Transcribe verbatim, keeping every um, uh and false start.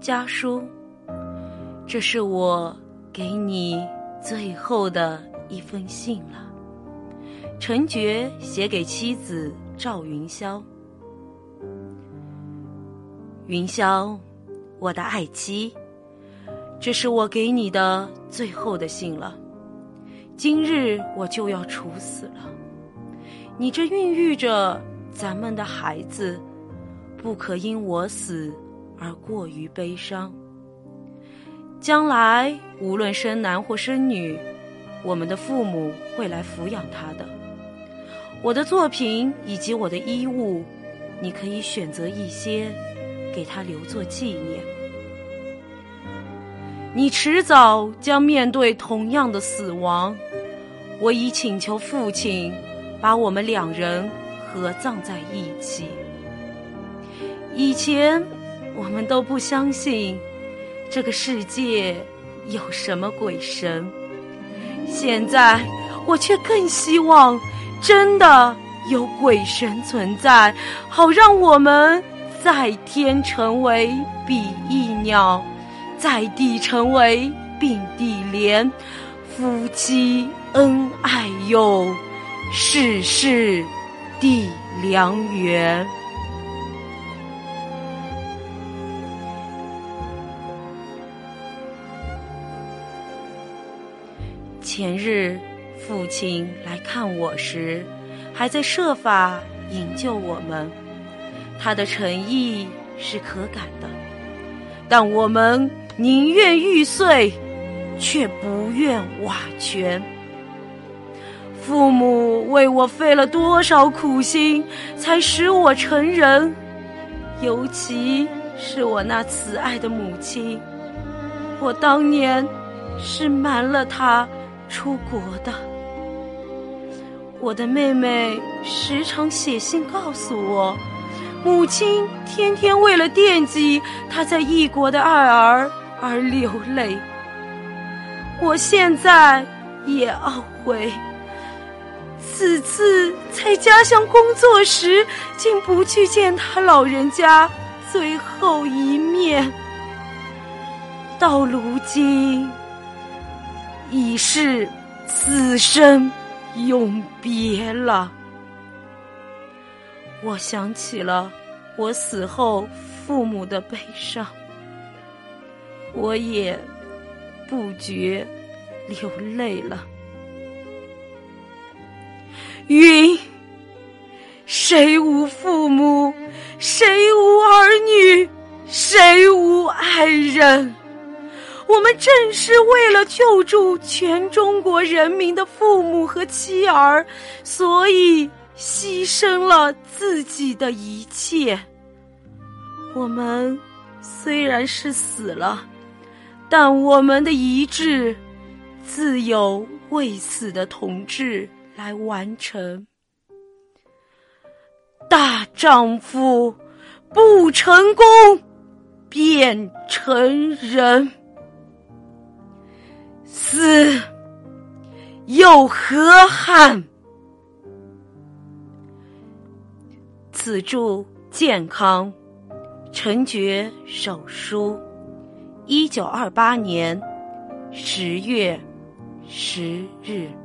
家书，这是我给你最后的一封信了。陈觉写给妻子赵云霄。云霄，我的爱妻，这是我给你的最后的信了。今日我就要处死了，你这孕育着咱们的孩子，不可因我死而过于悲伤。将来无论生男或生女，我们的父母会来抚养他的。我的作品以及我的衣物，你可以选择一些给他留作纪念。你迟早将面对同样的死亡，我已请求父亲把我们两人合葬在一起。以前我们都不相信这个世界有什么鬼神，现在我却更希望真的有鬼神存在，好让我们在天成为比翼鸟，在地成为并蒂莲，夫妻恩爱哟，世世地良缘。前日父亲来看我时，还在设法营救我们，他的诚意是可感的，但我们宁愿玉碎，却不愿瓦全。父母为我费了多少苦心，才使我成人，尤其是我那慈爱的母亲，我当年是瞒了她出国的。我的妹妹时常写信告诉我，母亲天天为了惦记她在异国的爱儿而流泪。我现在也懊悔，此次在家乡工作时，竟不去见他老人家最后一面。到如今，已是此生永别了。我想起了我死后父母的悲伤，我也不觉流泪了。云，谁无父母，谁无儿女，谁无爱人？我们正是为了救助全中国人民的父母和妻儿，所以牺牲了自己的一切。我们虽然是死了，但我们的遗志自有未死的同志来完成。大丈夫不成功便成仁，死又何憾？此著健康，陈觉手书，一九二八年十月十日。